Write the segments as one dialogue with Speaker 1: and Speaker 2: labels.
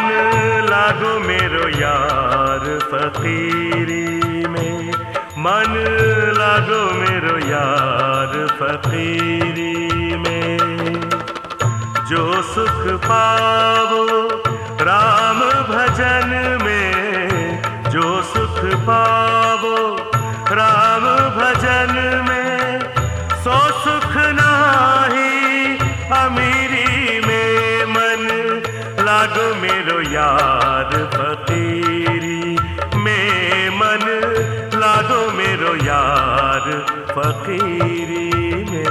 Speaker 1: लागो मेरो यार फकीरी में, मन लागो मेरो यार फकीरी में। जो सुख पावो राम भजन में, जो सुख पावो राम भजन में, सो सुख नाही अमीरी में। मन लागो मेरो यार फकीरी में, मन लागो मेरो यार फकीरी में।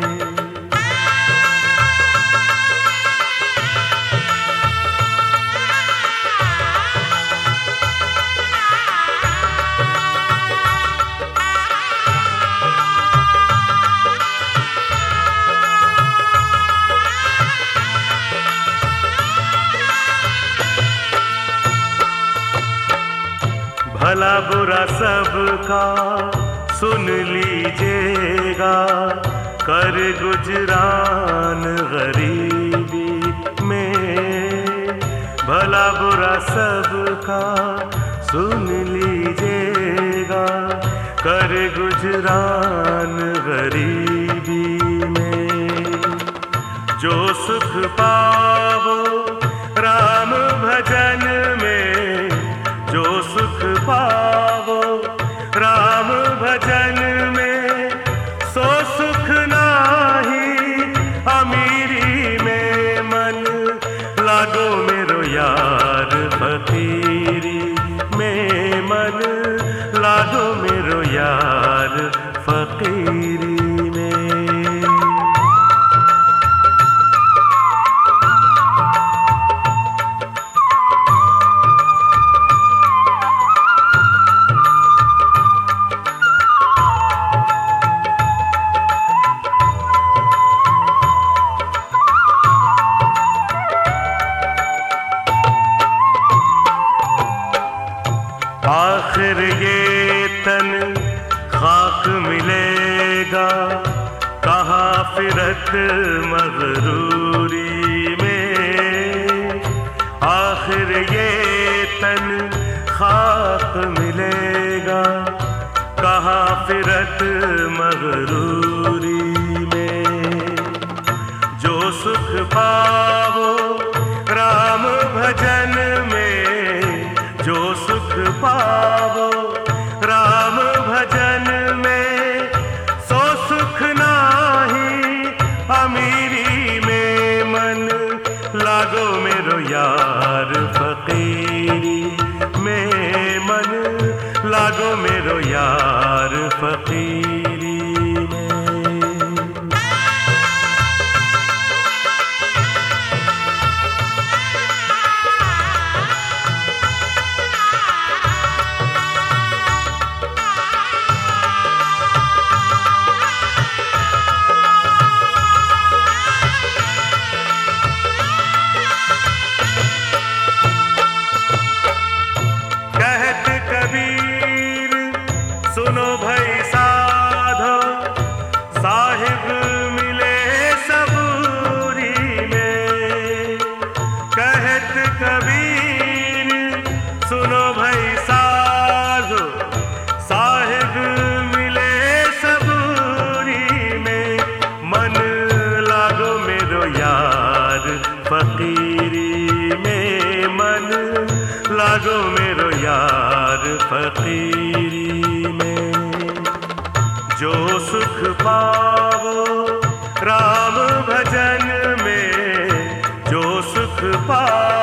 Speaker 1: भला बुरा सबका सुन लीजिएगा, कर गुजरान गरीबी में। भला बुरा सबका सुन लीजिएगा, कर गुजरान गरीबी में। जो सुख पावो राम भजन में, जो सुख पावो राम भजन में, सो सुख नाही अमीरी में। मन लागो मेरो यार फकीरी में, मन लागो मेरो यार फकीरी में। आखिर ये तन खाक मिलेगा, कहाँ फिरत मगरूरी में। आखिर ये तन खाक मिलेगा, कहाँ फिरत मगरूरी में। जो सुख पावो राम भजन में, जो सुख पावो राम भजन में, सो सुख नाही अमीरी में। मन लागो मेरो यार फकीरी में, मन लागो मेरो यार फकीरी में। सुनो भाई साधो साहिब मिले सबूरी में। कहत कबीर सुनो भाई साधो साहिब मिले सबूरी में। मन लागो मेरो यार फकीरी में, मन लागो मेरो यार फकीरी में। जो सुख पावो राम भजन में, जो सुख पावो